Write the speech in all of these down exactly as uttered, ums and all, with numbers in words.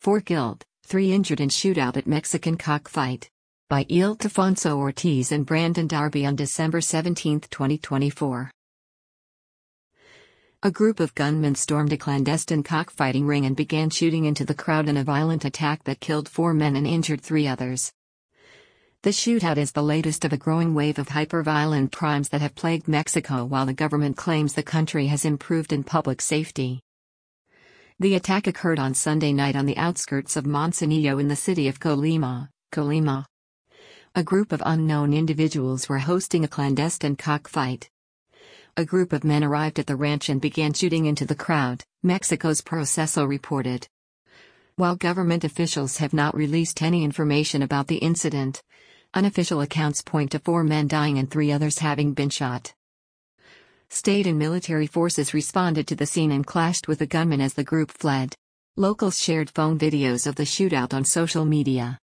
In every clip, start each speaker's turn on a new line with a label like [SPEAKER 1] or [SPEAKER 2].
[SPEAKER 1] Four killed, three injured in shootout at Mexican cockfight. By Ildefonso Ortiz and Brandon Darby on December seventeenth, twenty twenty-four. A group of gunmen stormed a clandestine cockfighting ring and began shooting into the crowd in a violent attack that killed four men and injured three others. The shootout is the latest of a growing wave of hyper-violent crimes that have plagued Mexico while the government claims the country has improved in public safety. The attack occurred on Sunday night on the outskirts of Manzanillo in the city of Colima, Colima. A group of unknown individuals were hosting a clandestine cockfight. A group of men arrived at the ranch and began shooting into the crowd, Mexico's Proceso reported. While government officials have not released any information about the incident, unofficial accounts point to four men dying and three others having been shot. State and military forces responded to the scene and clashed with the gunmen as the group fled. Locals shared phone videos of the shootout on social media.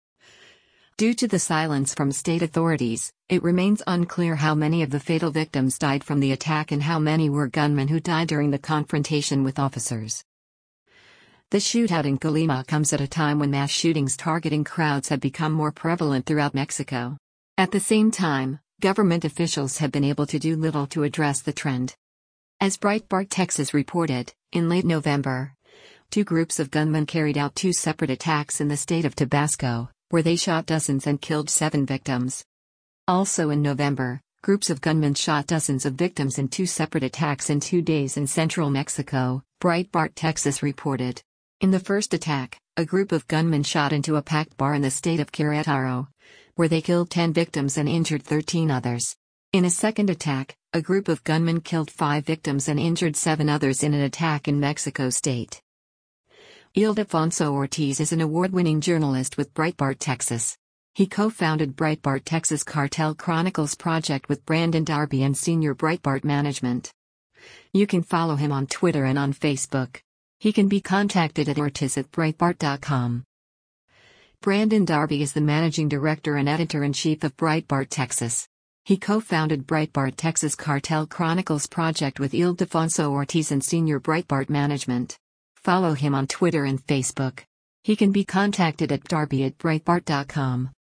[SPEAKER 1] Due to the silence from state authorities, it remains unclear how many of the fatal victims died from the attack and how many were gunmen who died during the confrontation with officers. The shootout in Colima comes at a time when mass shootings targeting crowds have become more prevalent throughout Mexico. At the same time, government officials have been able to do little to address the trend. As Breitbart Texas reported, in late November, two groups of gunmen carried out two separate attacks in the state of Tabasco, where they shot dozens and killed seven victims. Also in November, groups of gunmen shot dozens of victims in two separate attacks in two days in central Mexico, Breitbart Texas reported. In the first attack, a group of gunmen shot into a packed bar in the state of Querétaro, where they killed ten victims and injured thirteen others. In a second attack, a group of gunmen killed five victims and injured seven others in an attack in Mexico State. Ildefonso Ortiz is an award-winning journalist with Breitbart Texas. He co-founded Breitbart Texas Cartel Chronicles project with Brandon Darby and Senior Breitbart Management. You can follow him on Twitter and on Facebook. He can be contacted at ortiz at breitbart dot com. Brandon Darby is the managing director and editor-in-chief of Breitbart Texas. He co-founded Breitbart Texas Cartel Chronicles project with Ildefonso Ortiz and Senior Breitbart Management. Follow him on Twitter and Facebook. He can be contacted at darby at breitbart dot com.